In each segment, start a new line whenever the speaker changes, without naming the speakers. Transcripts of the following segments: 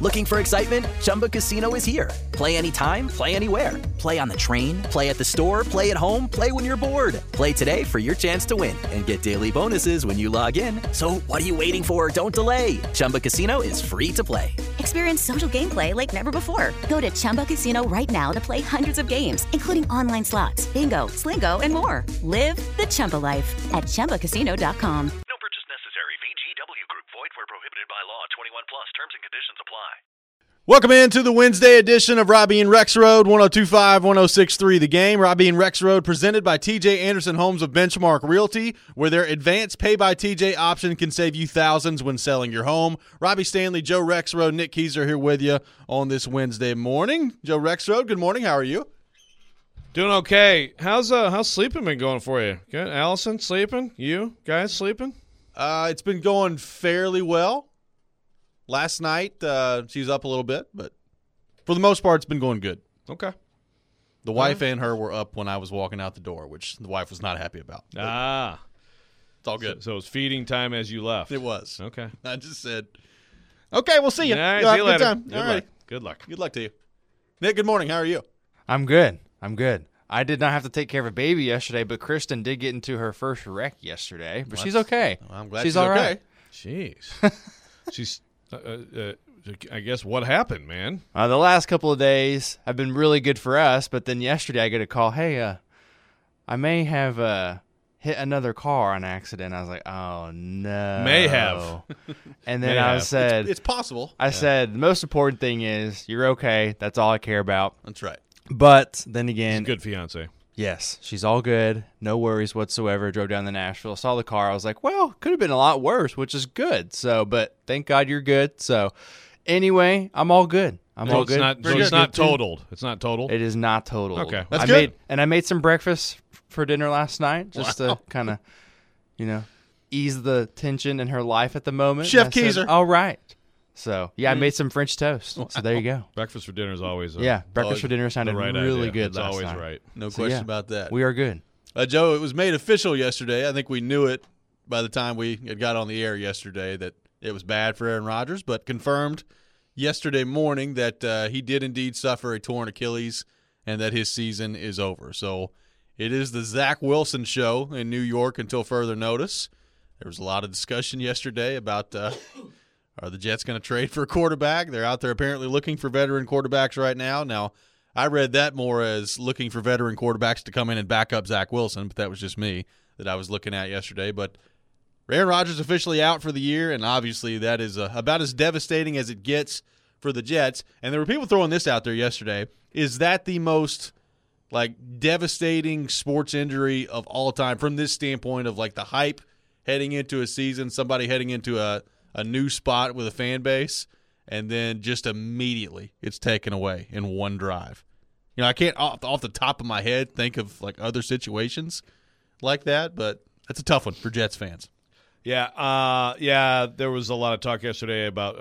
Looking for excitement? Chumba Casino is here. Play anytime, play anywhere. Play on the train, play at the store, play at home, play when you're bored. Play today for your chance to win and get daily bonuses when you log in. So what are you waiting for? Don't delay. Chumba Casino is free to play.
Experience social gameplay like never before. Go to Chumba Casino right now to play hundreds of games, including online slots, bingo, Slingo, and more. Live the Chumba life at ChumbaCasino.com.
No purchase necessary. VGW Group. Void where prohibited by law. 21 plus. Terms and conditions apply.
Welcome into the Wednesday edition of Robbie and Rex Road, 102.5, 106.3 The Game. Robbie and Rex Road presented by TJ Anderson Homes of Benchmark Realty, where their advanced pay-by-TJ option can save you thousands when selling your home. Robbie Stanley, Joe Rexroad, Nick Keyser here with you on this Wednesday morning. Joe Rexroad, good morning. How are you?
Doing okay. How's sleeping been going for you? Good. Allison, sleeping? You guys sleeping?
It's been going fairly well. Last night, she was up a little bit, but for the most part, it's been going good.
Okay.
The wife and her were up when I was walking out the door, which the wife was not happy about.
It's
all good.
So it was feeding time as you left.
It was.
Okay.
I just said, okay, we'll see you.
All right,
You'll
see
have
you
a good
later.
time. All right.
Good luck.
Good luck to you. Nick, good morning. How are you?
I'm good. I did not have to take care of a baby yesterday, but Kristen did get into her first wreck yesterday. But she's okay.
Well, I'm glad
she's
she's
all
okay.
right.
Jeez. She's, I guess, what happened, man?
The last couple of days have been really good for us, but then yesterday I get a call, hey, I may have hit another car on accident. I was like, oh, no.
May have.
And then
May
I
have.
said,
It's possible.
I said, the most important thing is you're okay. That's all I care about.
That's right.
But then
She's
again,
a good fiance.
yes, she's all good. No worries whatsoever. Drove down to Nashville, saw the car. I was like, well, could have been a lot worse, which is good. So, but thank God you're good. So, anyway, I'm all good. I'm all good.
It's not totaled. It's not totaled.
It is not total.
Okay.
That's good.
I made some breakfast for dinner last night just to kind of, ease the tension in her life at the moment.
Chef
And I said,
Keyser.
all right. So, yeah, I made some French toast. So there you go.
Breakfast for dinner is always
Breakfast for dinner
the
sounded
right
really
idea.
good
It's
last
always
night.
right.
No
So,
question
yeah,
about that.
We are good.
Joe, it was made official yesterday. I think we knew it by the time we had got on the air yesterday that it was bad for Aaron Rodgers, but confirmed yesterday morning that he did indeed suffer a torn Achilles and that his season is over. So it is the Zach Wilson show in New York until further notice. There was a lot of discussion yesterday about are the Jets going to trade for a quarterback? They're out there apparently looking for veteran quarterbacks right now. Now, I read that more as looking for veteran quarterbacks to come in and back up Zach Wilson, but that was just me that I was looking at yesterday. But Aaron Rodgers officially out for the year, and obviously that is about as devastating as it gets for the Jets. And there were people throwing this out there yesterday. Is that the most devastating sports injury of all time from this standpoint of the hype heading into a season, somebody heading into a new spot with a fan base, and then just immediately it's taken away in one drive? I can't off the top of my head think of other situations like that, but that's a tough one for Jets fans.
Yeah, there was a lot of talk yesterday about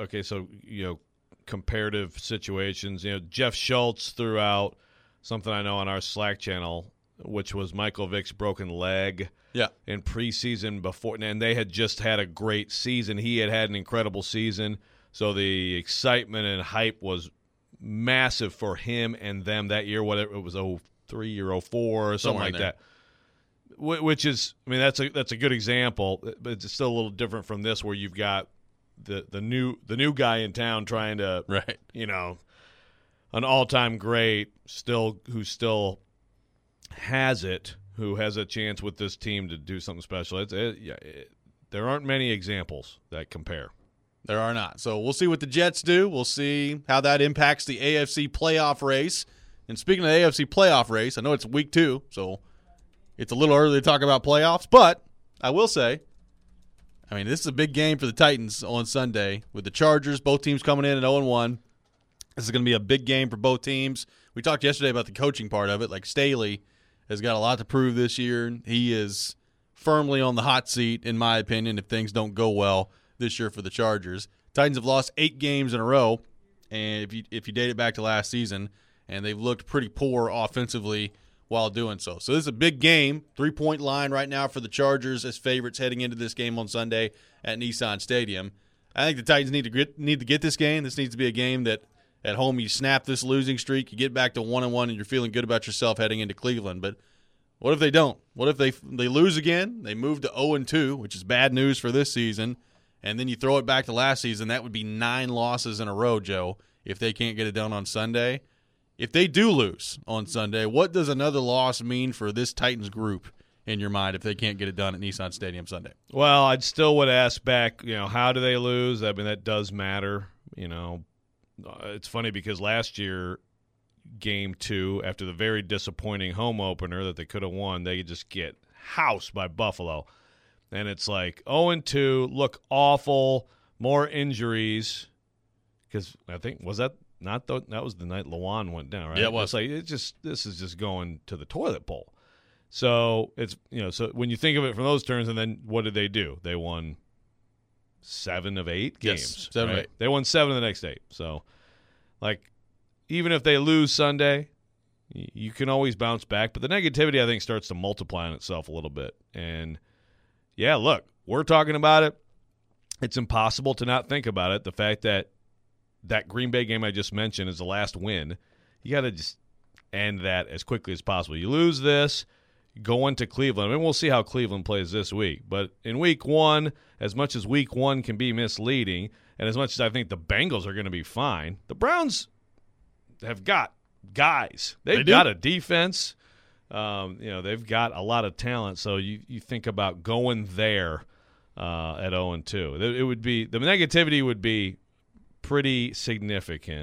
comparative situations. Jeff Schultz threw out something I know on our Slack channel, which was Michael Vick's broken leg.
Yeah.
In preseason before, and they had just had a great season. He had an incredible season, so the excitement and hype was massive for him and them that year. Whatever it was, 03 or 04 or something like that. Which is, that's a good example, but it's still a little different from this, where you've got the new guy in town trying to,
right,
an all-time great who still has it. Who has a chance with this team to do something special. There aren't many examples that compare.
There are not. So we'll see what the Jets do. We'll see how that impacts the AFC playoff race. And speaking of the AFC playoff race, I know it's week 2, so it's a little early to talk about playoffs. But I will say, this is a big game for the Titans on Sunday with the Chargers, both teams coming in at 0-1. This is going to be a big game for both teams. We talked yesterday about the coaching part of it. Staley has got a lot to prove this year. He is firmly on the hot seat, in my opinion, if things don't go well this year for the Chargers. Titans have lost 8 games in a row, and if you date it back to last season, and they've looked pretty poor offensively while doing so. So this is a big game, 3-point line right now for the Chargers as favorites heading into this game on Sunday at Nissan Stadium. I think the Titans need to get this game. This needs to be a game that at home you snap this losing streak, you get back to 1-1, and you're feeling good about yourself heading into Cleveland. But what if they don't? What if they lose again? They move to 0-2, which is bad news for this season, and then you throw it back to last season. That would be 9 losses in a row, Joe, if they can't get it done on Sunday. If they do lose on Sunday, what does another loss mean for this Titans group in your mind if they can't get it done at Nissan Stadium Sunday?
Well, I'd still would ask back, how do they lose? I mean, that does matter. It's funny because last year, Game 2, after the very disappointing home opener that they could have won, they just get housed by Buffalo. And it's like 0-2, look awful, more injuries. Because I think, was that not that was the night Lawan went down, right?
Yeah, it was.
It's like this is just going to the toilet bowl. So it's so when you think of it from those terms, and then what did they do? They won 7 of 8 games.
Yes, 7 of 8.
They won 7 of the next 8. So, even if they lose Sunday, you can always bounce back. But the negativity, I think, starts to multiply on itself a little bit. And yeah, look, we're talking about it. It's impossible to not think about it. The fact that Green Bay game I just mentioned is the last win. You got to just end that as quickly as possible. You lose this, go into Cleveland. I mean, we'll see how Cleveland plays this week. But in week 1, as much as week 1 can be misleading, and as much as I think the Bengals are going to be fine, the Browns have got guys. They've got a defense. They've got a lot of talent. So you think about going there at 0-2. It would be, the negativity would be pretty significant.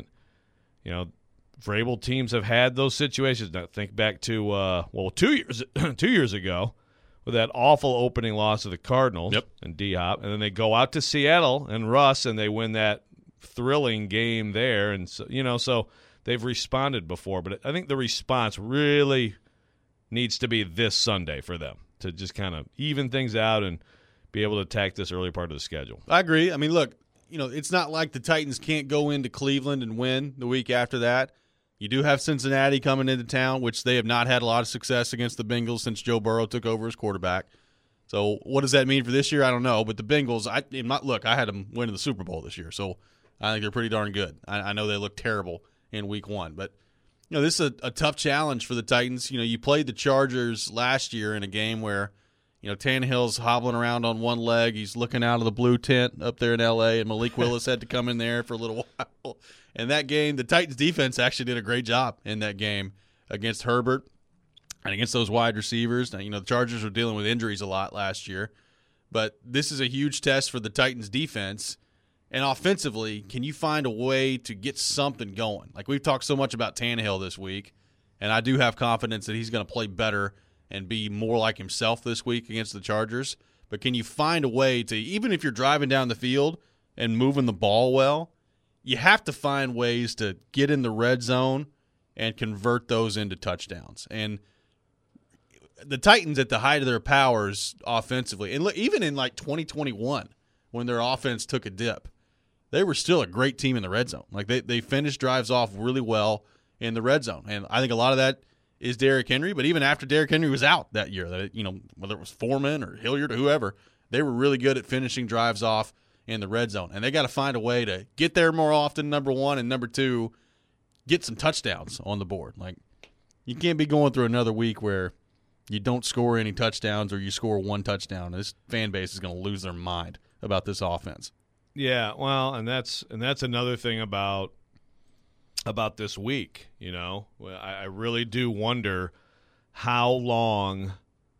Vrabel teams have had those situations. Now think back to 2 years ago with that awful opening loss of the Cardinals and D-Hop, and then they go out to Seattle and Russ, and they win that thrilling game there, and so they've responded before. But I think the response really needs to be this Sunday for them to just kind of even things out and be able to attack this early part of the schedule.
I agree. I mean, look, it's not like the Titans can't go into Cleveland and win the week after that. You do have Cincinnati coming into town, which they have not had a lot of success against the Bengals since Joe Burrow took over as quarterback. So what does that mean for this year? I don't know. But the Bengals, I had them winning the Super Bowl this year, so I think they're pretty darn good. I know they look terrible in week 1. But, this is a tough challenge for the Titans. You played the Chargers last year in a game where, Tannehill's hobbling around on one leg. He's looking out of the blue tent up there in L.A., and Malik Willis had to come in there for a little while. And that game, the Titans defense actually did a great job in that game against Herbert and against those wide receivers. Now, the Chargers were dealing with injuries a lot last year. But this is a huge test for the Titans defense. And offensively, can you find a way to get something going? Like we've talked so much about Tannehill this week, and I do have confidence that he's going to play better and be more like himself this week against the Chargers. But can you find a way to, even if you're driving down the field and moving the ball well, you have to find ways to get in the red zone and convert those into touchdowns. And the Titans at the height of their powers offensively, and look, even in 2021 when their offense took a dip, they were still a great team in the red zone. They finished drives off really well in the red zone. And I think a lot of that is Derrick Henry, but even after Derrick Henry was out that year, whether it was Foreman or Hilliard or whoever, they were really good at finishing drives off in the red zone. And they got to find a way to get there more often, number one, and number two, get some touchdowns on the board. You can't be going through another week where you don't score any touchdowns or you score one touchdown. This fan base is going to lose their mind about this offense.
Yeah, well, and that's another thing about this week, I really do wonder how long,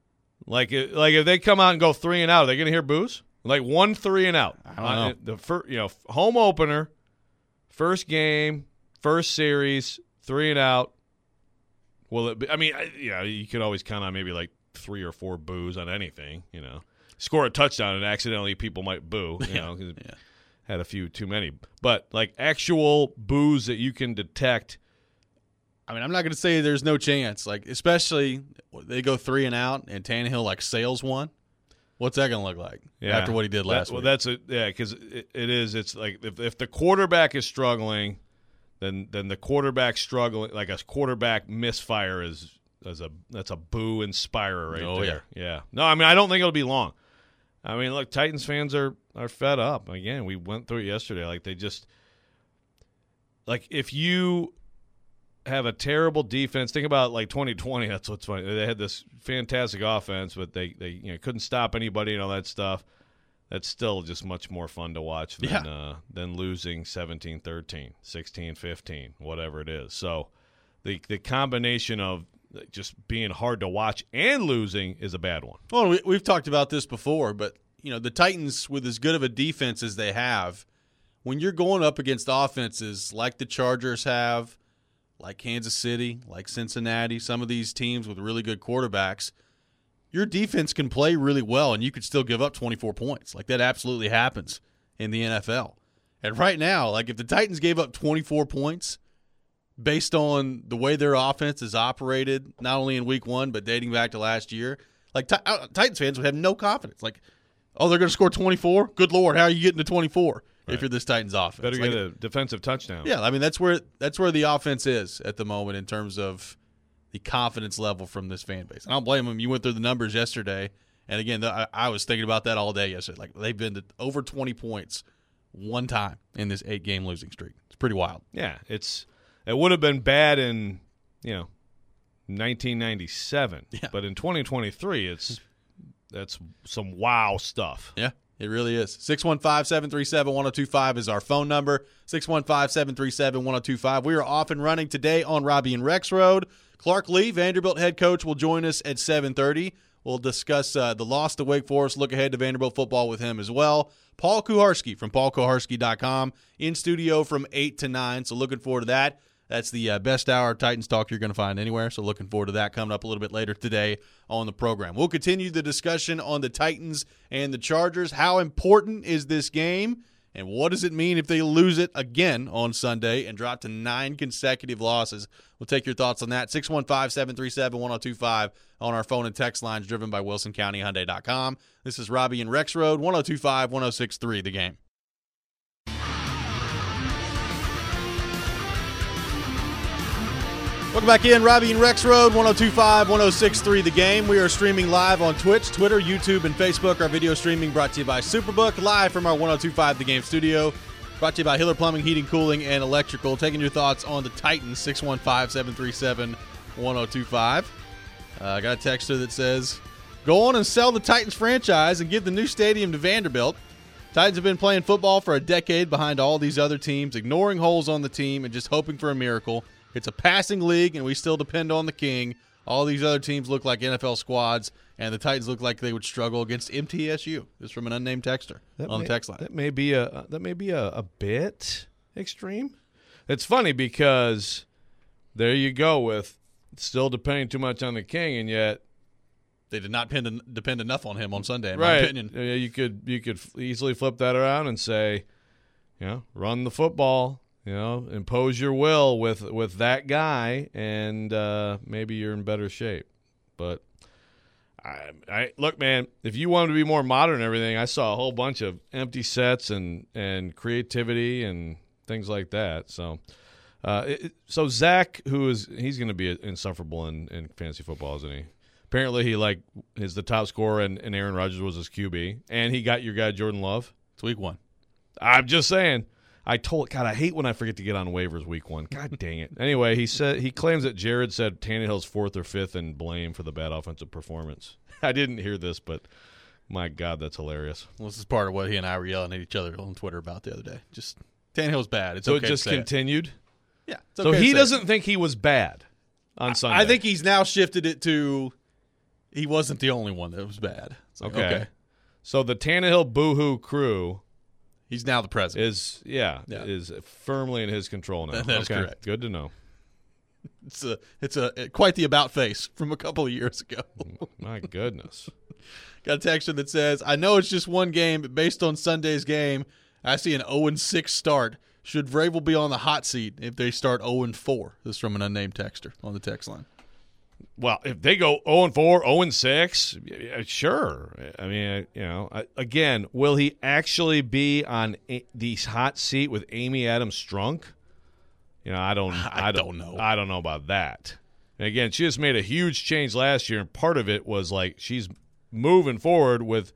if they come out and go 3 and out, are they going to hear boos? 1 3 and out.
I don't know.
The first, home opener, first game, first series, 3 and out. Will it be? I mean, you could always count on maybe 3 or 4 boos on anything. Score a touchdown and accidentally people might boo. Yeah. Had a few too many, but actual boos that you can detect.
I mean, I'm not going to say there's no chance. Especially they go 3 and out, and Tannehill sails one. What's that going to look like after what he did last week?
Well, because it is. It's if the quarterback is struggling, then the quarterback struggling, a quarterback misfire that's a boo inspirer right there. Yeah. No, I mean I don't think it'll be long. I mean, look, Titans fans are fed up. Again, we went through it yesterday. Like, they just – like, if you have a terrible defense – think about, like, 2020. That's what's funny. They had this fantastic offense, but they couldn't stop anybody and all that stuff. That's still just much more fun to watch than losing 17-13, 16-15, whatever it is. So the combination of just being hard to watch and losing is a bad one.
Well, we've talked about this before, but the Titans, with as good of a defense as they have, when you're going up against offenses like the Chargers have, like Kansas City, like Cincinnati, some of these teams with really good quarterbacks, your defense can play really well, and you could still give up 24 points. Like, that absolutely happens in the NFL. And right now, like, if the Titans gave up 24 points based on the way their offense is operated, not only in week 1, but dating back to last year, like, Titans fans would have no confidence. Like, oh, they're going to score 24? Good Lord, how are you getting to 24 if you're this Titans offense?
Better get a defensive touchdown.
Yeah, I mean, that's where the offense is at the moment in terms of the confidence level from this fan base. And I don't blame them. You went through the numbers yesterday, and again, I was thinking about that all day yesterday. Like, they've been to over 20 points one time in this 8-game losing streak. It's pretty wild.
Yeah, it would have been bad in 1997, but in 2023, that's some wow stuff.
Yeah, it really is. 615-737-1025 is our phone number. 615-737-1025. We are off and running today on Robbie and Rex Road. Clark Lee, Vanderbilt head coach, will join us at 7:30. We'll discuss the loss to Wake Forest, look ahead to Vanderbilt football with him as well. Paul Kuharsky from paulkuharsky.com in studio from 8 to 9, so looking forward to that. That's the best hour of Titans talk you're going to find anywhere, so looking forward to that coming up a little bit later today on the program. We'll continue the discussion on the Titans and the Chargers. How important is this game, and what does it mean if they lose it again on Sunday and drop to 9 consecutive losses? We'll take your thoughts on that. 615-737-1025 on our phone and text lines driven by WilsonCountyHyundai.com. This is Robbie and Rex Road, 102.5-106.3 The Game. Welcome back in, Robbie and Rex Road, 102.5-106.3 The Game. We are streaming live on Twitch, Twitter, YouTube, and Facebook. Our video streaming brought to you by Superbook, live from our 102.5 The Game studio. Brought to you by Hiller Plumbing, Heating, Cooling, and Electrical. Taking your thoughts on the Titans, 615-737-1025. I got a texter that says, go on and sell the Titans franchise and give the new stadium to Vanderbilt. Titans have been playing football for a decade behind all these other teams, ignoring holes on the team and just hoping for a miracle. It's a passing league, and we still depend on the king. All these other teams look like NFL squads, and the Titans look like they would struggle against MTSU. This is from an unnamed texter on the text line.
That may be a bit extreme. It's funny because there you go with still depending too much on the king, and yet
they did not depend enough on him on Sunday, in
my
opinion.
You could easily flip that around and say, run the football. Impose your will with that guy, and maybe you're in better shape. But I look, man, if you wanted to be more modern and everything, I saw a whole bunch of empty sets and creativity and things like that. So, so Zach, he's going to be insufferable in fantasy football, isn't he? Apparently, he is the top scorer, and Aaron Rodgers was his QB, and he got your guy Jordan Love.
It's week 1.
I'm just saying. I hate when I forget to get on waivers week 1. God dang it. Anyway, he claims that Jared said Tannehill's 4th or 5th in blame for the bad offensive performance. I didn't hear this, but my God, that's hilarious.
Well, this is part of what he and I were yelling at each other on Twitter about the other day. Just Tannehill's bad. It's
so
okay
it just
to say
continued?
Yeah. It's
okay so he doesn't think he was bad on Sunday.
I think he's now shifted it to he wasn't the only one that was bad. Okay.
So the Tannehill boohoo crew.
He's now the president.
Is firmly in his control now.
That is correct.
Good to know.
It's a quite the about face from a couple of years ago.
My goodness.
Got a texter that says, I know it's just one game, but based on Sunday's game, I see an 0-6 start. Should Vrabel be on the hot seat if they start 0-4? This is from an unnamed texter on the text line.
Well, if they go 0-4, 0-6, sure. I mean, again, will he actually be on the hot seat with Amy Adams Strunk? I don't know. I don't know about that. And again, she just made a huge change last year, and part of it was she's moving forward with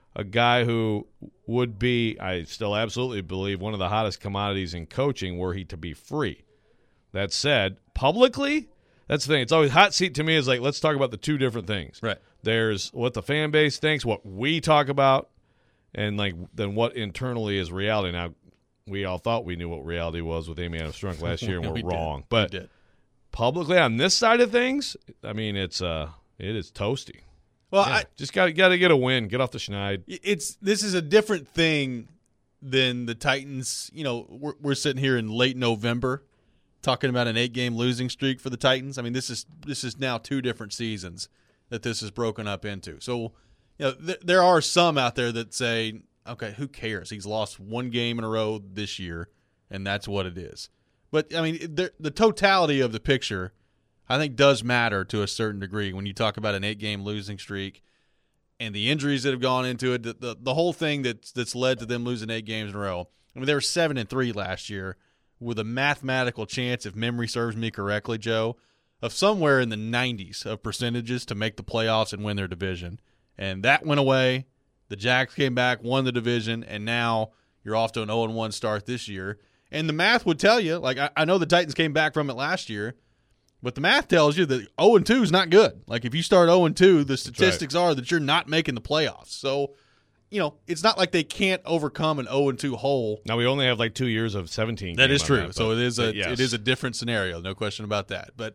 a guy who would be, I still absolutely believe, one of the hottest commodities in coaching were he to be free. That said, publicly, that's the thing. It's always hot seat to me is like, let's talk about the two different things.
Right.
There's what the fan base thinks, what we talk about, and then what internally is reality. Now, we all thought we knew what reality was with Amy Adams Strunk last year, and we're wrong. But publicly on this side of things, I mean, it is toasty.
Well,
yeah, just got to get a win, get off the schneid.
This is a different thing than the Titans. You know, we're sitting here in late November talking about an 8-game losing streak for the Titans. I mean, this is now 2 different seasons that this is broken up into. So, you know, there are some out there that say, okay, who cares? He's lost 1 game in a row this year, and that's what it is. But, I mean, the totality of the picture, I think, does matter to a certain degree when you talk about an 8-game losing streak and the injuries that have gone into it, the whole thing that's led to them losing 8 games in a row. I mean, they were 7-3 last year with a mathematical chance, if memory serves me correctly, Joe, of somewhere in the 90s of percentages to make the playoffs and win their division. And that went away. The Jags came back, won the division, and now you're off to an 0-1 start this year. And the math would tell you, like I know the Titans came back from it last year, but the math tells you that 0-2 is not good. Like if you start 0-2, the statistics are that you're not making the playoffs. So, you know, it's not like they can't overcome an 0-2 hole.
Now we only have like 2 years of 17.
That is true.
That,
so it is a different scenario, no question about that. But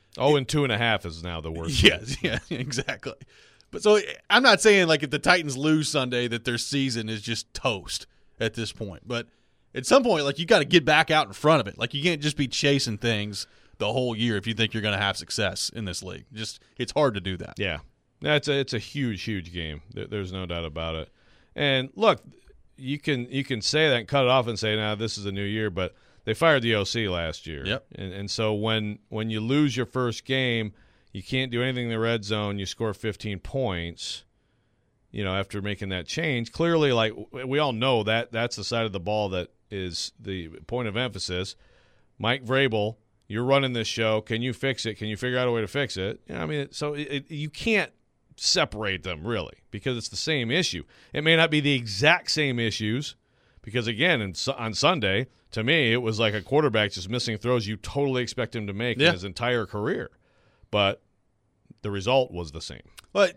0-2.5 is now the worst.
Yes, yeah, exactly. But so I'm not saying like if the Titans lose Sunday that their season is just toast at this point. But at some point, like you got to get back out in front of it. Like you can't just be chasing things the whole year if you think you're going to have success in this league. Just it's hard to do that.
Yeah, it's a huge game. There's no doubt about it. And look, you can say that and cut it off and say, "Nah, this is a new year." But they fired the OC last year.
Yep.
And so when you lose your first game, you can't do anything in the red zone. You score 15 points. You know, after making that change, clearly, like we all know that's the side of the ball that is the point of emphasis. Mike Vrabel, you're running this show. Can you fix it? Can you figure out a way to fix it? You know, I mean, so you can't separate them really because it's the same issue. It may not be the exact same issues because, again, on Sunday, to me, it was like a quarterback just missing throws you totally expect him to make in his entire career. But the result was the same.
Well,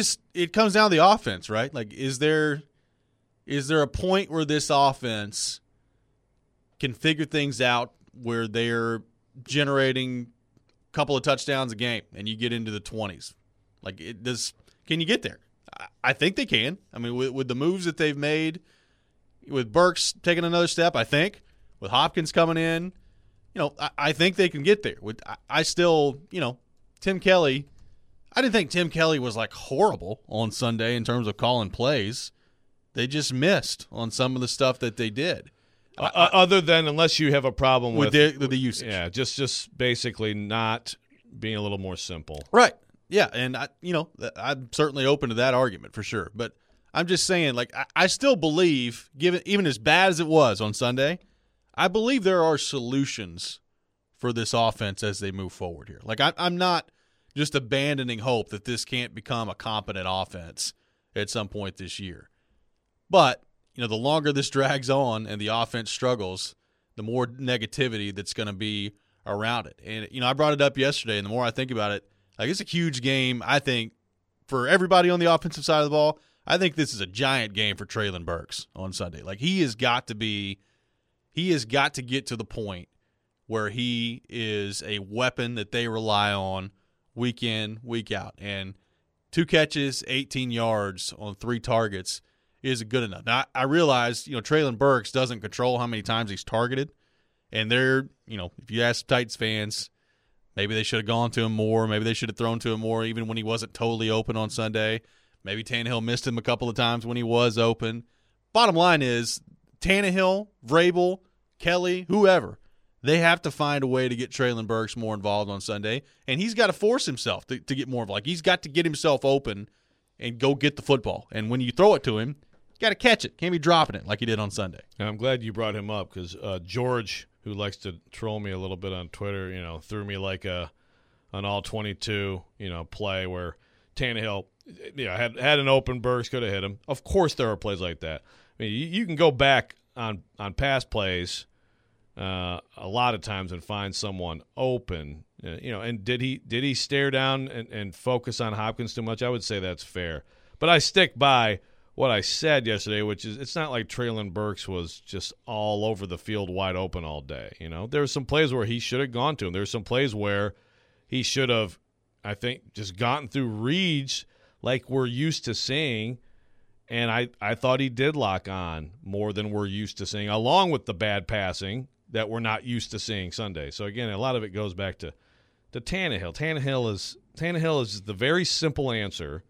it comes down to the offense, right? Like, is there a point where this offense can figure things out where they're generating a couple of touchdowns a game and you get into the 20s? Like, can you get there? I think they can. I mean, with the moves that they've made, with Burks taking another step, I think, with Hopkins coming in, you know, I think they can get there. I still, you know, Tim Kelly, I didn't think Tim Kelly was like horrible on Sunday in terms of calling plays. They just missed on some of the stuff that they did.
Other than unless you have a problem with
the usage.
Yeah, just basically not being a little more simple.
Right. Yeah, and I'm certainly open to that argument for sure. But I'm just saying, like, I still believe, even as bad as it was on Sunday, I believe there are solutions for this offense as they move forward here. Like, I'm not just abandoning hope that this can't become a competent offense at some point this year. But, you know, the longer this drags on and the offense struggles, the more negativity that's going to be around it. And, you know, I brought it up yesterday, and the more I think about it, like, it's a huge game, I think, for everybody on the offensive side of the ball. I think this is a giant game for Treylon Burks on Sunday. Like, he has got to get to the point where he is a weapon that they rely on week in, week out. And 2 catches, 18 yards on 3 targets is good enough. Now, I realize, you know, Treylon Burks doesn't control how many times he's targeted. And they're, you know, if you ask Titans fans, maybe they should have gone to him more. Maybe they should have thrown to him more even when he wasn't totally open on Sunday. Maybe Tannehill missed him a couple of times when he was open. Bottom line is Tannehill, Vrabel, Kelly, whoever, they have to find a way to get Treylon Burks more involved on Sunday, and he's got to force himself to get more involved. Like, he's got to get himself open and go get the football. And when you throw it to him, you got to catch it. Can't be dropping it like he did on Sunday.
And I'm glad you brought him up because George, who likes to troll me a little bit on Twitter, you know, threw me like an all-22, you know, play where Tannehill had an open, Burks could have hit him. Of course there are plays like that. I mean, you can go back on past plays a lot of times and find someone open. And did he stare down and focus on Hopkins too much? I would say that's fair. But I stick by what I said yesterday, which is it's not like Treylon Burks was just all over the field wide open all day. There were some plays where he should have gone to him. There were some plays where he should have, I think, just gotten through reads like we're used to seeing. And I thought he did lock on more than we're used to seeing, along with the bad passing that we're not used to seeing Sunday. So, again, a lot of it goes back to Tannehill. Tannehill is the very simple answer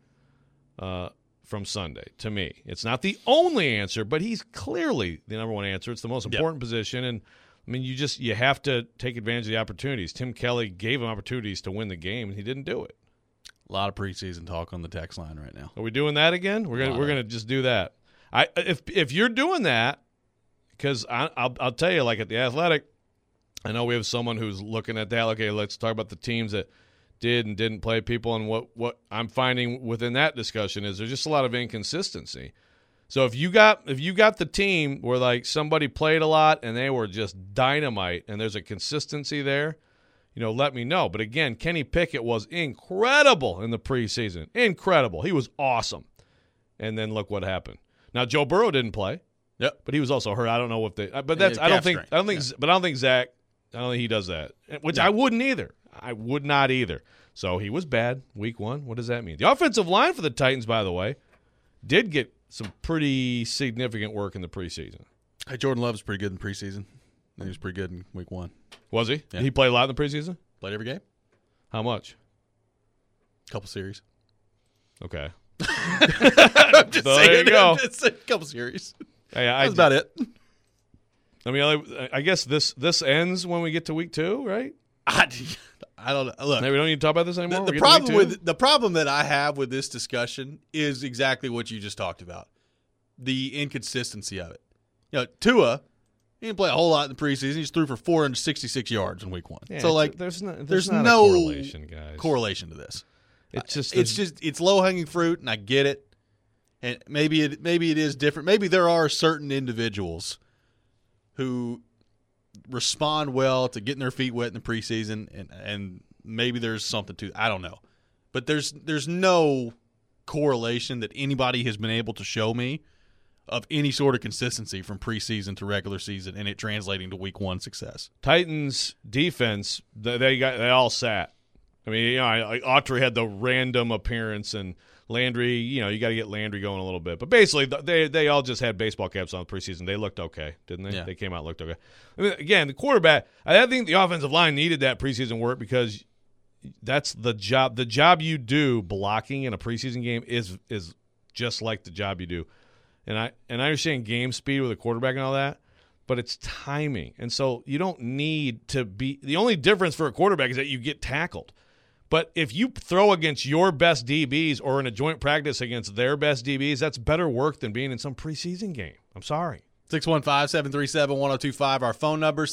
from Sunday to me. It's not the only answer, but he's clearly the number one answer. It's the most important position. And, I mean, you have to take advantage of the opportunities. Tim Kelly gave him opportunities to win the game, and he didn't do it.
A lot of preseason talk on the text line right now.
Are we doing that again? We're gonna just do that. If you're doing that, because I'll tell you, like at the Athletic, I know we have someone who's looking at that. Okay, let's talk about the teams that did and didn't play people, and what I'm finding within that discussion is there's just a lot of inconsistency. So if you got the team where like somebody played a lot and they were just dynamite, and there's a consistency there, let me know. But again, Kenny Pickett was incredible in the preseason. Incredible. He was awesome. And then look what happened. Now Joe Burrow didn't play.
Yep.
But he was also hurt. I don't know if they. But that's. I don't think Zach. I don't think he does that. Which I wouldn't either. I would not either. So he was bad week 1. What does that mean? The offensive line for the Titans, by the way, did get some pretty significant work in the preseason.
Hey, Jordan Love's pretty good in preseason. He was pretty good in week 1.
Was he?
Yeah.
Did he play a lot in the preseason?
Played every game.
How much?
Couple series.
Okay.
Just
so there you go.
Just a couple series.
Hey,
That's about it.
I mean, I guess this ends when we get to week 2, right?
I don't know. Look,
maybe we don't need to talk about this anymore.
The problem that I have with this discussion is exactly what you just talked about, the inconsistency of it. Tua, he didn't play a whole lot in the preseason. He just threw for 466 yards in week 1.
Yeah,
so like,
there's no
correlation,
guys.
Correlation to this.
It's
low hanging fruit, and I get it. And maybe it is different. Maybe there are certain individuals who respond well to getting their feet wet in the preseason, and maybe there's something to. I don't know, but there's no correlation that anybody has been able to show me of any sort of consistency from preseason to regular season, and it translating to week 1 success.
Titans defense, they all sat. I mean, Autry had the random appearance, and Landry, you got to get Landry going a little bit. But basically, they all just had baseball caps on the preseason. They looked okay, didn't they? Yeah. They came out and looked okay. I mean, again, the quarterback, I think the offensive line needed that preseason work because that's the job. The job you do blocking in a preseason game is just like the job you do. And I understand game speed with a quarterback and all that, but it's timing. And so you don't need to be – the only difference for a quarterback is that you get tackled. But if you throw against your best DBs or in a joint practice against their best DBs, that's better work than being in some preseason game. I'm sorry.
615-737-1025, our phone number,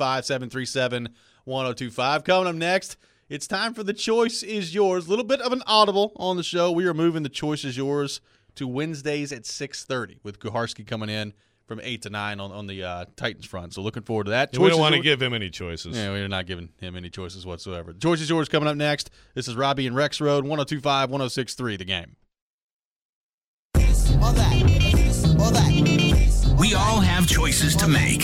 615-737-1025. Coming up next, it's time for The Choice is Yours. A little bit of an audible on the show. We are moving The Choice is Yours to Wednesdays at 6:30 with Kuharski coming in from 8 to 9 on the Titans front. So looking forward to that.
We don't want to give him any choices.
Yeah, we're not giving him any choices whatsoever. The Choice is Yours coming up next. This is Robbie and Rex Road, 102.5, 106.3, The Game.
We all have choices to make.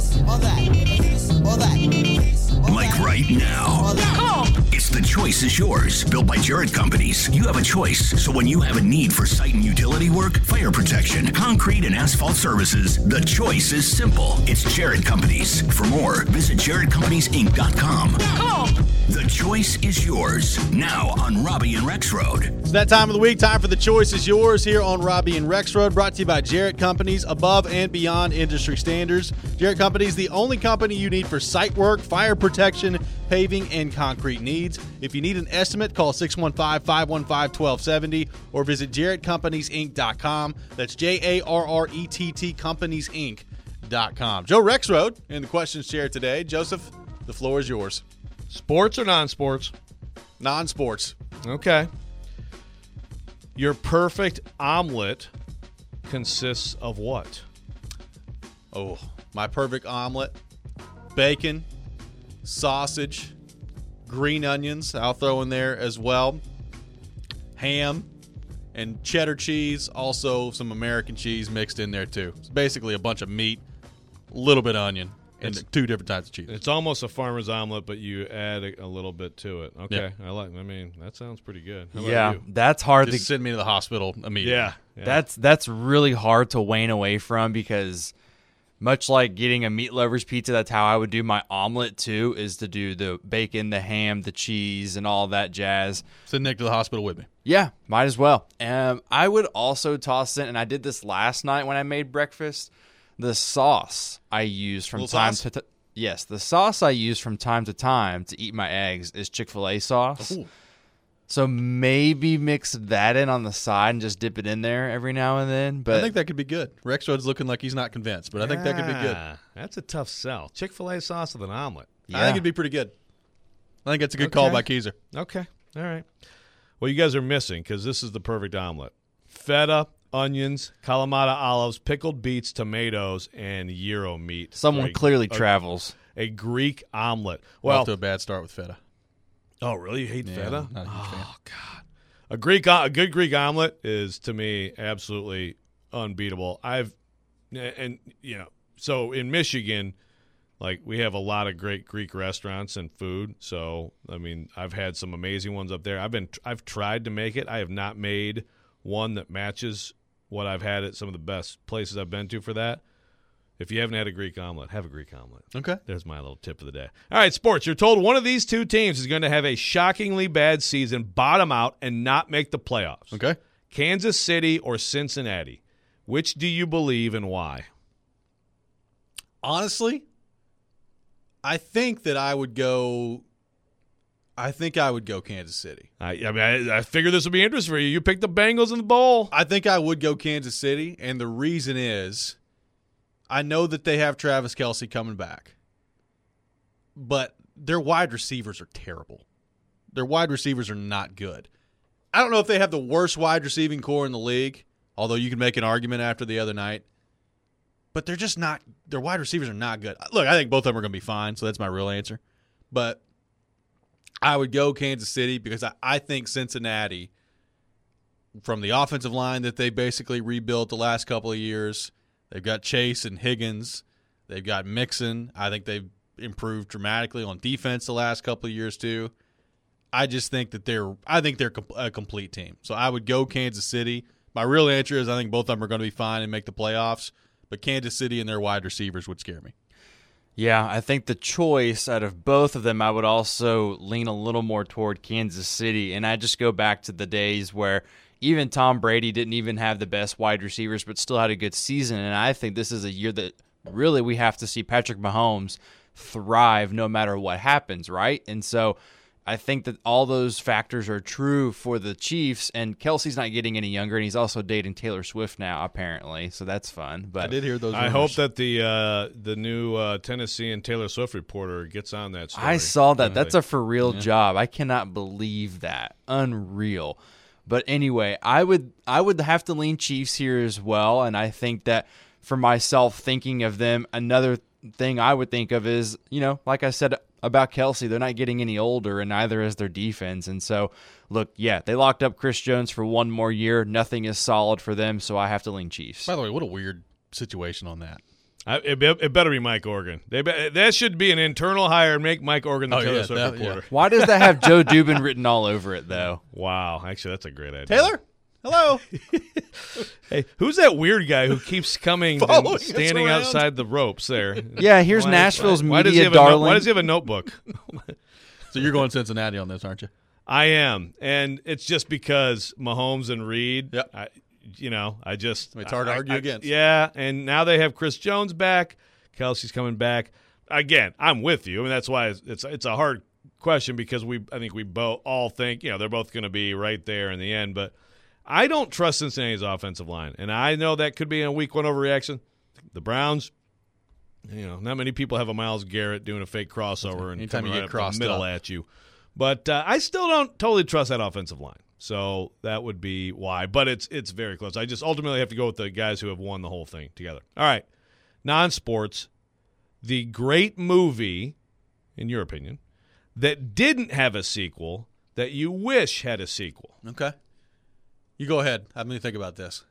Like right now. It's The Choice is Yours, built by Jarrett Companies. You have a choice, so when you have a need for site and utility work, fire protection, concrete, and asphalt services, the choice is simple. It's Jarrett Companies. For more, visit JarrettCompaniesInc.com. The Choice is Yours, now on Robbie and Rex Road.
It's that time of the week, time for The Choice is Yours here on Robbie and Rex Road, brought to you by Jarrett Companies, above and beyond industry standards. Jarrett Companies, the only company you need for site work, fire protection, paving, and concrete needs. If you need an estimate, call 615-515-1270 or visit JarrettCompaniesInc.com. That's JARRETT CompaniesInc.com. Joe Rexroad in the questions chair today. Joseph, the floor is yours.
Sports or non-sports?
Non-sports.
Okay. Your perfect omelet consists of what?
Oh, my perfect omelet. Bacon, sausage, green onions, I'll throw in there as well. Ham and cheddar cheese, also some American cheese mixed in there too. It's basically a bunch of meat, a little bit of onion, and 2 different types of cheese.
It's almost a farmer's omelet, but you add a little bit to it. Okay,
Yeah.
I mean, that sounds pretty good. How about
Yeah,
you?
that's hard
Just send me to the hospital immediately.
Yeah.
That's really hard to wane away from because much like getting a meat lover's pizza, that's how I would do my omelet too, is to do the bacon, the ham, the cheese, and all that jazz.
Send Nick to the hospital with me.
Yeah, might as well. I would also toss in, and I did this last night when I made breakfast, the sauce I use from
Little
time
sauce?
to time. Yes, the sauce I use from time to eat my eggs is Chick-fil-A sauce.
Ooh.
So maybe mix that in on the side and just dip it in there every now and then. But
I think that could be good. Rexrod's looking like he's not convinced, but I think that could be good.
That's a tough sell. Chick-fil-A sauce with an omelet.
yeah.
I think it'd be pretty good. I think it's a good call
Okay.
by Keyser.
Okay. All right. Well, you guys are missing because this is the perfect omelet. Feta, onions, Kalamata olives, pickled beets, tomatoes, and gyro meat.
someone
For
clearly travels.
a Greek omelet.
Well,
Well,
off to a bad start with feta.
oh, really? You hate
Yeah,
feta?
not a huge fan.
Oh, God. A good Greek omelet is, to me, absolutely unbeatable. So in Michigan, like, we have a lot of great Greek restaurants and food. So, I mean, I've had some amazing ones up there. I've tried to make it. I have not made one that matches what I've had at some of the best places I've been to for that. If you haven't had a Greek omelet, have a Greek omelet.
Okay.
There's my little tip of the day. All right, sports. You're told one of these two teams is going to have a shockingly bad season, bottom out, and not make the playoffs.
Okay.
Kansas City or Cincinnati. Which do you believe and why?
Honestly, I think that I would go Kansas City.
I figured this would be interesting for you. You picked the Bengals in the bowl.
I think I would go Kansas City, and the reason is I know that they have Travis Kelce coming back, but their wide receivers are terrible. Their wide receivers are not good. I don't know if they have the worst wide receiving core in the league, although you can make an argument after the other night, but they're just not – their wide receivers are not good. Look, I think both of them are going to be fine, so that's my real answer. But I would go Kansas City because I think Cincinnati, from the offensive line that they basically rebuilt the last couple of years, they've got Chase and Higgins. They've got Mixon. I think they've improved dramatically on defense the last couple of years too. I just think that they're a complete team. So I would go Kansas City. My real answer is I think both of them are going to be fine and make the playoffs, but Kansas City and their wide receivers would scare me.
Yeah, I think the choice out of both of them, I would also lean a little more toward Kansas City. And I just go back to the days where even Tom Brady didn't even have the best wide receivers, but still had a good season. And I think this is a year that really we have to see Patrick Mahomes thrive no matter what happens, right? And so I think that all those factors are true for the Chiefs, and Kelsey's not getting any younger, and he's also dating Taylor Swift now, apparently, so that's fun. But
I did hear those
I
rumors.
hope that the new Tennessee and Taylor Swift reporter gets on that story.
I saw that. That's a for real job. I cannot believe that. Unreal. But anyway, I would have to lean Chiefs here as well, and I think that for myself, thinking of them, another thing I would think of is, like I said about Kelsey, they're not getting any older, and neither is their defense. And so, look, they locked up Chris Jones for one more year. Nothing is solid for them, so I have to lean Chiefs.
By the way, what a weird situation on that.
It better be Mike Organ. That should be an internal hire and make Mike Organ the Taylor Swift reporter.
Why does that have Joe Dubin written all over it, though?
Wow. Actually, that's a great idea.
Taylor? Hello.
Hey, who's that weird guy who keeps coming
Following
and
us
standing
around?
outside the ropes there?
Yeah, here's Nashville's media darling.
Why does he have a notebook?
So you're going Cincinnati on this, aren't you?
I am, and it's just because Mahomes and Reed.
Yep.
It's
hard to argue against.
Yeah, and now they have Chris Jones back. Kelsey's coming back. Again, I'm with you. I mean, that's why it's a hard question because I think we both all think they're both going to be right there in the end, but I don't trust Cincinnati's offensive line, and I know that could be a week one overreaction. The Browns, not many people have a Myles Garrett doing a fake crossover and
Anytime
coming
you
right
get
up the
crossed
middle
up.
at you. But I still don't totally trust that offensive line. So that would be why. But it's very close. I just ultimately have to go with the guys who have won the whole thing together. All right. Non-sports, the great movie, in your opinion, that didn't have a sequel that you wish had a sequel.
Okay. You go ahead. Have me think about this.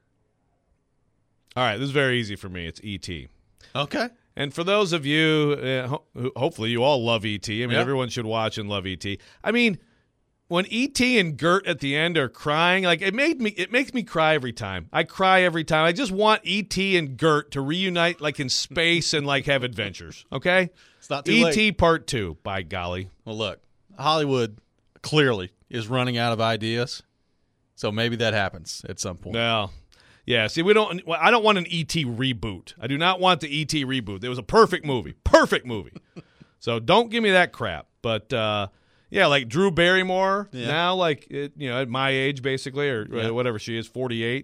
All right, this is very easy for me. It's E.T.
Okay.
And for those of you, hopefully you all love E.T. I mean,
Yeah.
everyone should watch and love E.T. I mean, when E.T. and Gert at the end are crying, like it makes me cry every time. I cry every time. I just want E.T. and Gert to reunite like in space and like have adventures, okay?
It's not too
E.T.
late.
Part 2, by golly.
Well, look, Hollywood clearly is running out of ideas, so maybe that happens at some point.
Well, yeah, see, I don't want an E.T. reboot. I do not want the E.T. reboot. It was a perfect movie. Perfect movie. So don't give me that crap. But, yeah, like Drew Barrymore now, like, at my age, basically, or whatever she is, 48,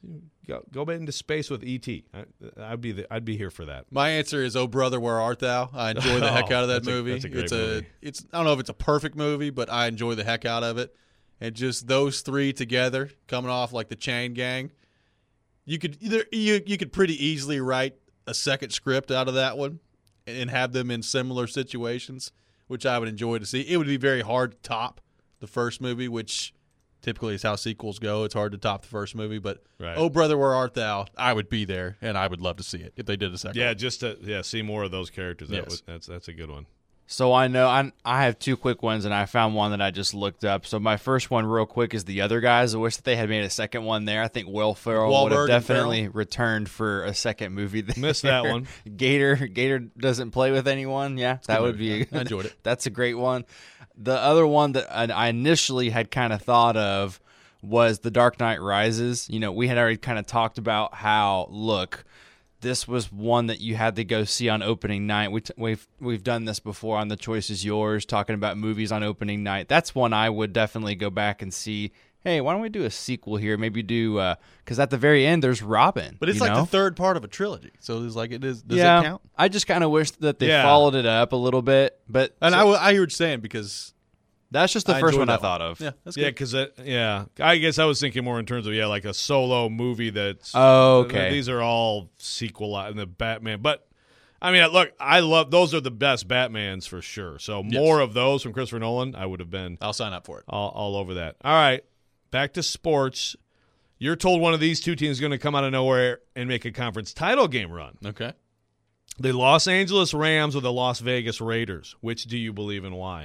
go into space with E.T. I'd be here for that.
My answer is, "Oh Brother, Where Art Thou?" I enjoy the heck out of that movie.
That's a great movie.
I don't know if it's a perfect movie, but I enjoy the heck out of it. And just those three together, coming off like the Chain Gang, you could pretty easily write a second script out of that one and have them in similar situations, which I would enjoy to see. It would be very hard to top the first movie, which typically is how sequels go. It's hard to top the first movie, but
Right.
"Oh Brother, Where Art Thou?" I would be there, and I would love to see it if they did a second.
Yeah,
one.
just to see more of those characters.
Yes.
That's a good one.
So I know I have two quick ones, and I found one that I just looked up. So my first one, real quick, is The Other Guys. I wish that they had made a second one there. I think Will Ferrell would
Wahlberg
have
and Ferrell?
definitely returned for a second movie there.
Missed that one.
Gator doesn't play with anyone. Yeah, that would be.
I enjoyed it.
That's a great one. The other one that I initially had kind of thought of was The Dark Knight Rises. We had already kind of talked about how, look, this was one that you had to go see on opening night. We've done this before on The Choice Is Yours, talking about movies on opening night. That's one I would definitely go back and see. Hey, why don't we do a sequel here? Maybe do because at the very end there's Robin.
But it's like the third part of a trilogy, so it's like does it count?
I just kind of wish that they
Yeah.
followed it up a little bit. But
And I hear what you're saying because
that's just the
I
first
enjoyed
one I
that
thought of.
Yeah, that's
Yeah,
good.
because I guess I was thinking more in terms of like a solo movie that's.
Oh, okay.
These are all sequel in the Batman, but I mean, look, I love those are the best Batmans for sure. So more of those from Christopher Nolan, I would have been
I'll sign up for it.
all over that. All right, back to sports. You're told one of these two teams is going to come out of nowhere and make a conference title game run.
Okay.
The Los Angeles Rams or the Las Vegas Raiders. Which do you believe and why?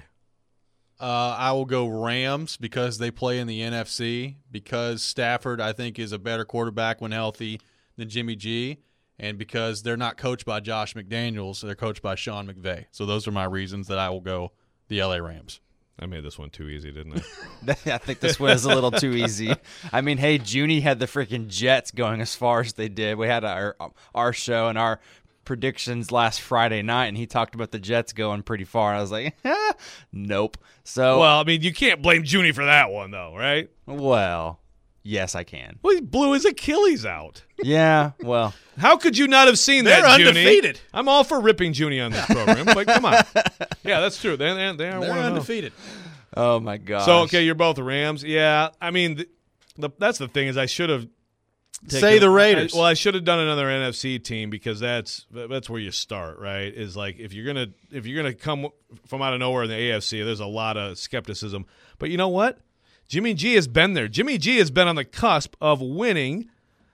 I will go Rams because they play in the NFC, because Stafford, I think, is a better quarterback when healthy than Jimmy G, and because they're not coached by Josh McDaniels, they're coached by Sean McVay. So those are my reasons that I will go the LA Rams.
I made this one too easy, didn't I?
I think this one is a little too easy. I mean, hey, Junie had the freaking Jets going as far as they did. We had our show and our predictions last Friday night, and he talked about the Jets going pretty far. I was like, nope. So,
Well, I mean, you can't blame Junie for that one, though, right?
well, yes, I can.
Well, he blew his Achilles out.
Yeah, well,
How could you not have seen
They're
that, Junie?
undefeated.
I'm all for ripping Junie on this program, but come on. Yeah, that's true. They are
They're
1-0.
undefeated.
oh my gosh.
So, okay, you're both Rams. Yeah, I mean, that's the thing is I should have
Say the Raiders.
I should have done another NFC team because that's where you start, right? Is like if you're gonna come from out of nowhere in the AFC, there's a lot of skepticism. But you know what? Jimmy G has been there. Jimmy G has been on the cusp of winning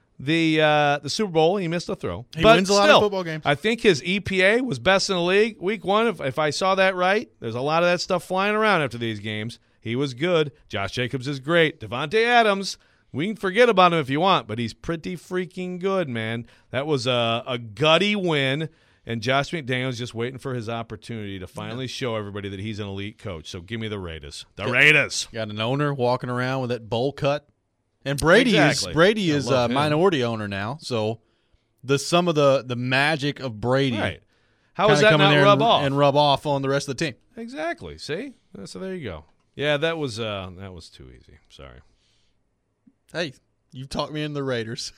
the Super Bowl. He missed a throw.
He
But
wins a lot of
still,
football games.
I think his EPA was best in the league week one. If I saw that right, there's a lot of that stuff flying around after these games. He was good. Josh Jacobs is great. Devontae Adams, we can forget about him if you want, but he's pretty freaking good, man. That was a gutty win, and Josh McDaniels just waiting for his opportunity to finally show everybody that he's an elite coach. So give me the Raiders. The Raiders.
Got an owner walking around with that bowl cut, and Brady
Exactly.
is
I
a
love him.
minority owner now. So some of the magic of Brady,
Right. How
kinda
does that
come in
not
there
rub off?
and rub off on the rest of the team?
Exactly. See? So there you go. Yeah, that was too easy. Sorry.
Hey, you talked me into the Raiders.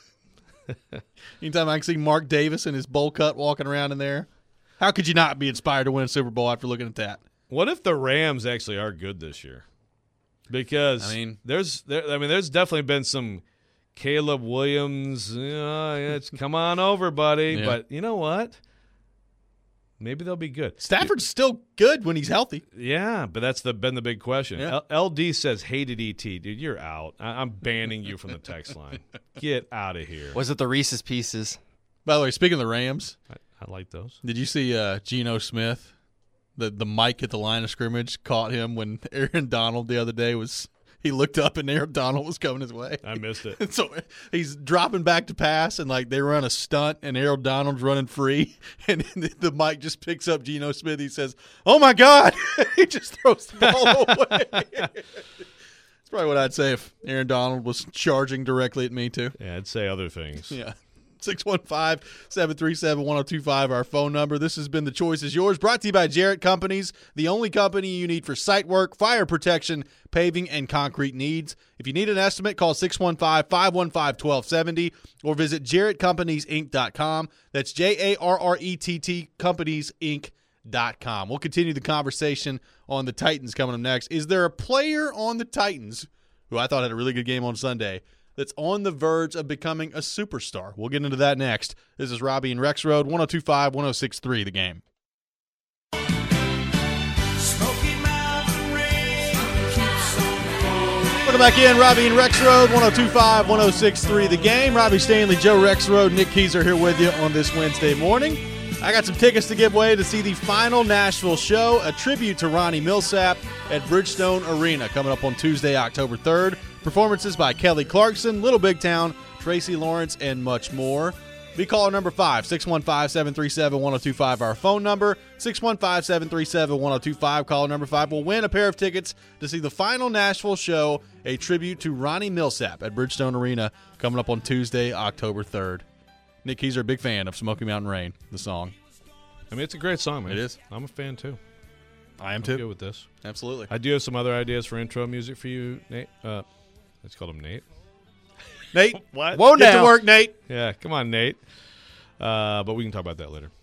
Anytime I can see Mark Davis and his bowl cut walking around in there, how could you not be inspired to win a Super Bowl after looking at that?
What if the Rams actually are good this year? Because there's definitely been some Caleb Williams. It's come on over, buddy.
Yeah.
But you know what? Maybe they'll be good.
Stafford's still good when he's healthy.
Yeah, but that's been the big question.
Yeah.
LD says, hated ET. Dude, you're out. I'm banning you from the text line. Get out of here.
Was it the Reese's Pieces?
By the way, speaking of the Rams,
I like those.
did you see Geno Smith? The mic at the line of scrimmage caught him when Aaron Donald the other day he looked up and Aaron Donald was coming his way.
I missed it.
And so he's dropping back to pass, and like they run a stunt, and Aaron Donald's running free, and the mic just picks up Geno Smith. He says, "Oh my God!" He just throws the ball away. That's probably what I'd say if Aaron Donald was charging directly at me too.
Yeah, I'd say other things.
Yeah. 615-737-1025, our phone number. This has been The Choice is Yours, brought to you by Jarrett Companies, the only company you need for site work, fire protection, paving, and concrete needs. If you need an estimate, call 615-515-1270 or visit jarrettcompaniesinc.com. That's JARRETT companiesinc.com. We'll continue the conversation on the Titans coming up next. Is there a player on the Titans who I thought had a really good game on Sunday that's on the verge of becoming a superstar? We'll get into that next. This is Robbie and Rex Road, 102.5, 106.3, The Game. Welcome back in, Robbie and Rex Road, 102.5, 106.3, The Game. Robbie Stanley, Joe Rex Road, Nick Keyser here with you on this Wednesday morning. I got some tickets to give away to see the final Nashville show, a tribute to Ronnie Millsap at Bridgestone Arena, coming up on Tuesday, October 3rd. Performances by Kelly Clarkson, Little Big Town, Tracy Lawrence, and much more. Be caller number 5, 615-737-1025, our phone number, 615-737-1025. Caller number 5 will win a pair of tickets to see the final Nashville show, a tribute to Ronnie Millsap at Bridgestone Arena, coming up on Tuesday, October 3rd. Nick Keyser, a big fan of Smoky Mountain Rain, the song.
I mean, it's a great song, man.
It is.
I'm a fan, too.
I am,
I'm
too.
good with this.
Absolutely.
I do have some other ideas for intro music for you, Nate. Let's call him Nate.
Nate,
What?
Whoa,
get
now.
to work, Nate.
Yeah, come on, Nate. But we can talk about that later.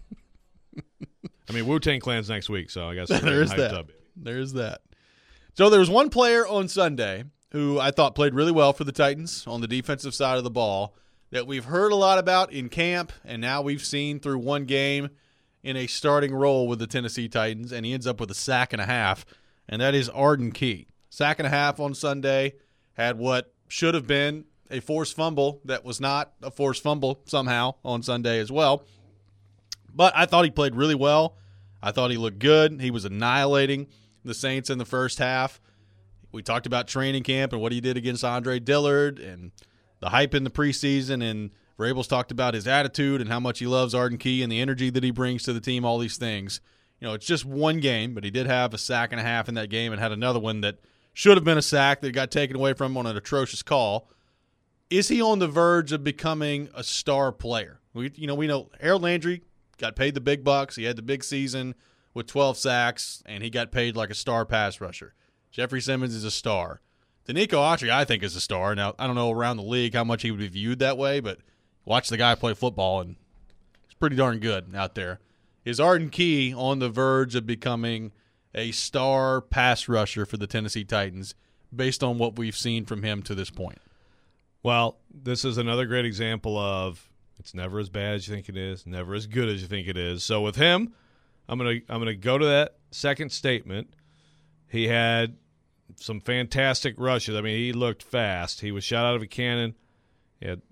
I mean, Wu-Tang Clan's next week, so I guess
There's that. There's that. So there was one player on Sunday who I thought played really well for the Titans on the defensive side of the ball that we've heard a lot about in camp, and now we've seen through one game in a starting role with the Tennessee Titans, and he ends up with a sack and a half, and that is Arden Key. Sack and a half on Sunday, had what should have been a forced fumble that was not a forced fumble somehow on Sunday as well. But I thought he played really well. I thought he looked good. He was annihilating the Saints in the first half. We talked about training camp and what he did against Andre Dillard and the hype in the preseason, and Vrabel's talked about his attitude and how much he loves Arden Key and the energy that he brings to the team, all these things. You know, it's just one game, but he did have a sack and a half in that game and had another one that should have been a sack that got taken away from him on an atrocious call. Is he on the verge of becoming a star player? We know Harold Landry got paid the big bucks. He had the big season with 12 sacks, and he got paid like a star pass rusher. Jeffrey Simmons is a star. Danico Autry, I think, is a star. Now, I don't know around the league how much he would be viewed that way, but watch the guy play football, and he's pretty darn good out there. Is Arden Key on the verge of becoming a star pass rusher for the Tennessee Titans based on what we've seen from him to this point?
Well, this is another great example of it's never as bad as you think it is, never as good as you think it is. So with him, I'm gonna go to that second statement. He had some fantastic rushes. I mean, he looked fast. He was shot out of a cannon. It's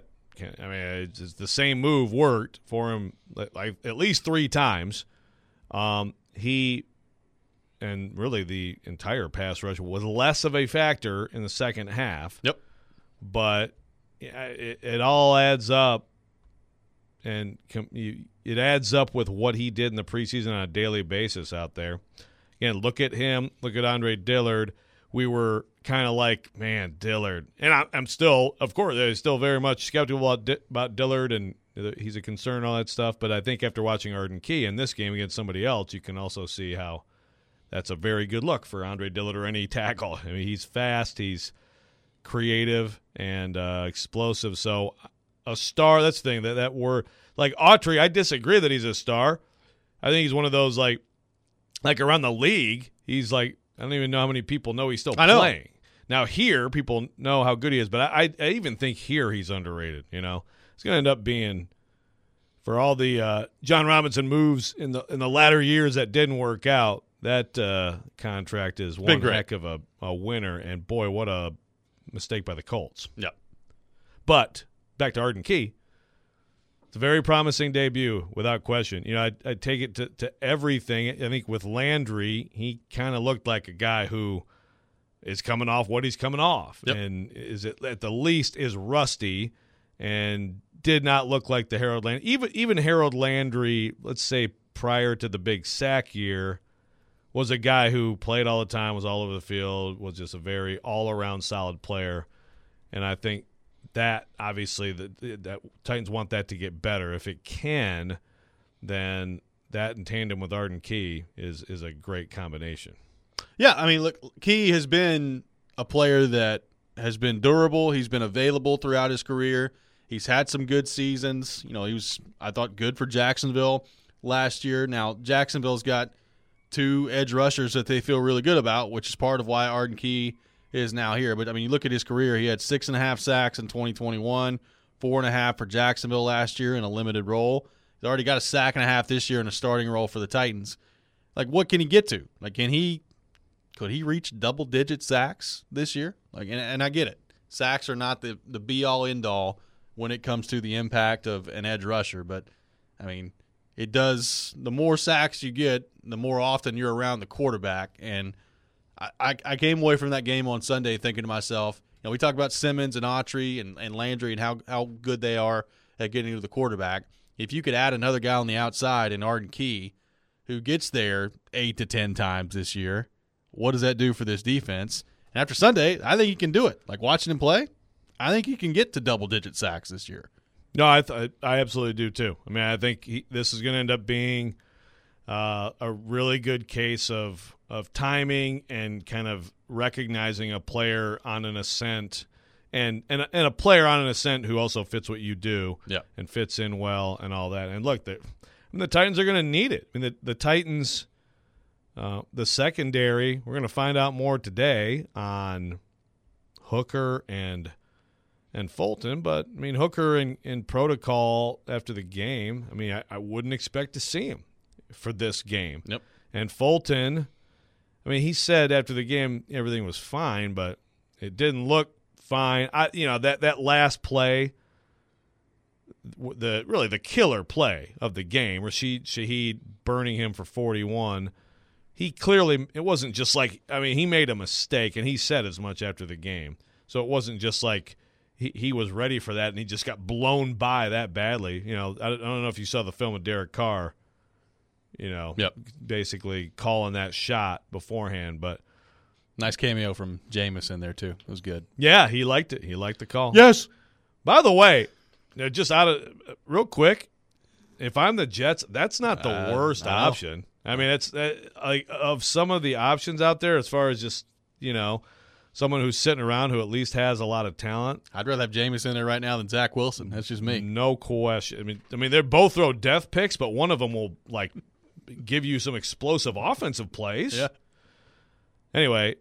the same move worked for him like at least 3 times. He and really the entire pass rush was less of a factor in the second half.
Yep.
But it all adds up, and it adds up with what he did in the preseason on a daily basis out there. Again, look at him. Look at Andre Dillard. We were kind of like, man, Dillard. And I'm still, of course, still very much skeptical about Dillard, and he's a concern, all that stuff. But I think after watching Arden Key in this game against somebody else, you can also see how that's a very good look for Andre Dillard or any tackle. I mean, he's fast. He's creative and explosive. So a star, that's the thing, that word. Like Autry, I disagree that he's a star. I think he's one of those, like around the league, he's like I don't even know how many people know he's still
I know.
playing. Now here, people know how good he is, but I even think here he's underrated. It's going to end up being, for all the John Robinson moves in the latter years that didn't work out, that contract is one heck of a winner. And boy, what a mistake by the Colts.
Yeah.
But back to Arden Key. It's a very promising debut, without question. I'd take it to everything. I think with Landry, he kind of looked like a guy who is coming off what he's coming off, and is at the least is rusty, and did not look like the Harold Landry. Even Harold Landry, let's say prior to the big sack year, was a guy who played all the time, was all over the field, was just a very all-around solid player, and I think that obviously that Titans want that to get better. If it can, then that in tandem with Arden Key is a great combination.
Yeah, I mean, look, Key has been a player that has been durable. He's been available throughout his career. He's had some good seasons. He was, I thought, good for Jacksonville last year. Now, Jacksonville's got 2 edge rushers that they feel really good about, which is part of why Arden Key is now here. But, I mean, you look at his career, he had 6.5 sacks in 2021, 4.5 for Jacksonville last year in a limited role. He's already got a sack and a half this year in a starting role for the Titans. Like, what can he get to? Like, could he reach double-digit sacks this year? Like, and I get it. Sacks are not the be-all, end-all when it comes to the impact of an edge rusher. But, I mean, it does – the more sacks you get, the more often you're around the quarterback. And I came away from that game on Sunday thinking to myself, we talk about Simmons and Autry and Landry and how good they are at getting to the quarterback. If you could add another guy on the outside in Arden Key who gets there 8 to 10 times this year, what does that do for this defense? And after Sunday, I think he can do it. Like, watching him play, I think he can get to double-digit sacks this year.
No, I absolutely do too. I mean, I think this is going to end up being a really good case of timing and kind of recognizing a player on an ascent and a player on an ascent who also fits what you do and fits in well and all that. And look, the Titans are going to need it. I mean, the Titans, the secondary, we're going to find out more today on Hooker and Fulton. But, I mean, Hooker in protocol after the game, I mean, I wouldn't expect to see him for this game.
Yep.
And Fulton, I mean, he said after the game everything was fine, but it didn't look fine. That last play, the killer play of the game, where Shaheed burning him for 41, he clearly, it wasn't just like, I mean, he made a mistake, and he said as much after the game. So it wasn't just like he was ready for that, and he just got blown by that badly. I don't know if you saw the film of Derek Carr, basically calling that shot beforehand. But
nice cameo from Jameis in there, too. It was good.
Yeah, he liked it. He liked the call.
Yes.
By the way, just real quick, if I'm the Jets, that's not the worst option. I mean, it's like of some of the options out there as far as just, someone who's sitting around who at least has a lot of talent.
I'd rather have Jameis in there right now than Zach Wilson. That's just me.
No question. I mean, they both throw death picks, but one of them will, give you some explosive offensive plays.
Yeah.
Anyway,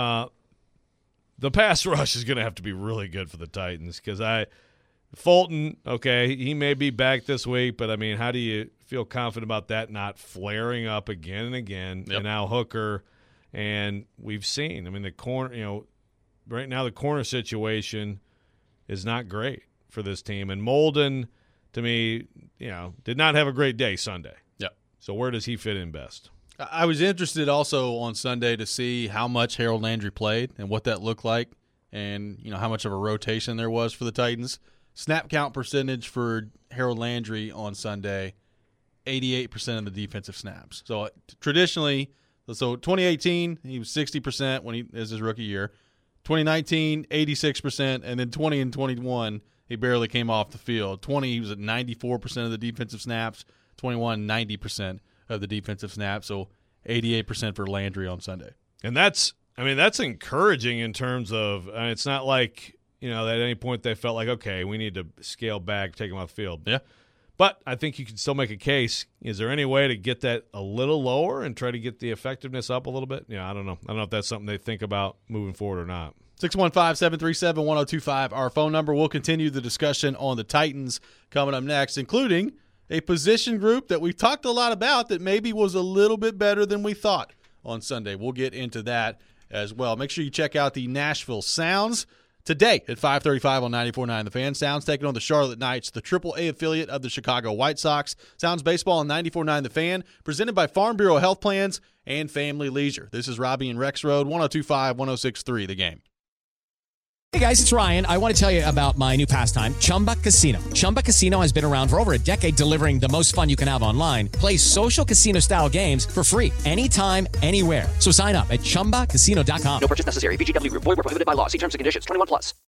the pass rush is going to have to be really good for the Titans because Fulton, okay, he may be back this week, but, I mean, how do you feel confident about that not flaring up again and again?
Yep.
And now Hooker, and we've seen, I mean, the corner, right now the corner situation is not great for this team. And Molden, to me, did not have a great day Sunday.
Yeah.
So where does he fit in best?
I was interested also on Sunday to see how much Harold Landry played and what that looked like and, how much of a rotation there was for the Titans. Snap count percentage for Harold Landry on Sunday, 88% of the defensive snaps. So traditionally, 2018, he was 60% as his rookie year. 2019, 86%, and then 20 and 21, he barely came off the field. 20, he was at 94% of the defensive snaps. 21, 90% of the defensive snaps. So 88% for Landry on Sunday.
And that's encouraging in terms of, it's not like, at any point they felt like, okay, we need to scale back, take him off the field.
Yeah.
But I think you can still make a case. Is there any way to get that a little lower and try to get the effectiveness up a little bit? Yeah, I don't know. I don't know if that's something they think about moving forward or not.
615-737-1025, our phone number. We'll continue the discussion on the Titans coming up next, including a position group that we've talked a lot about that maybe was a little bit better than we thought on Sunday. We'll get into that as well. Make sure you check out the Nashville Sounds today at 5:35 on 94.9 The Fan. Sounds taking on the Charlotte Knights, the AAA affiliate of the Chicago White Sox. Sounds baseball on 94.9 The Fan, presented by Farm Bureau Health Plans and Family Leisure. This is Robbie and Rex Road, 102.5, 106.3 The Game.
Hey guys, it's Ryan. I want to tell you about my new pastime, Chumba Casino. Chumba Casino has been around for over a decade, delivering the most fun you can have online. Play social casino-style games for free anytime, anywhere. So sign up at ChumbaCasino.com.
No purchase necessary. VGW Group. Void where prohibited by law. See terms and conditions. 21+.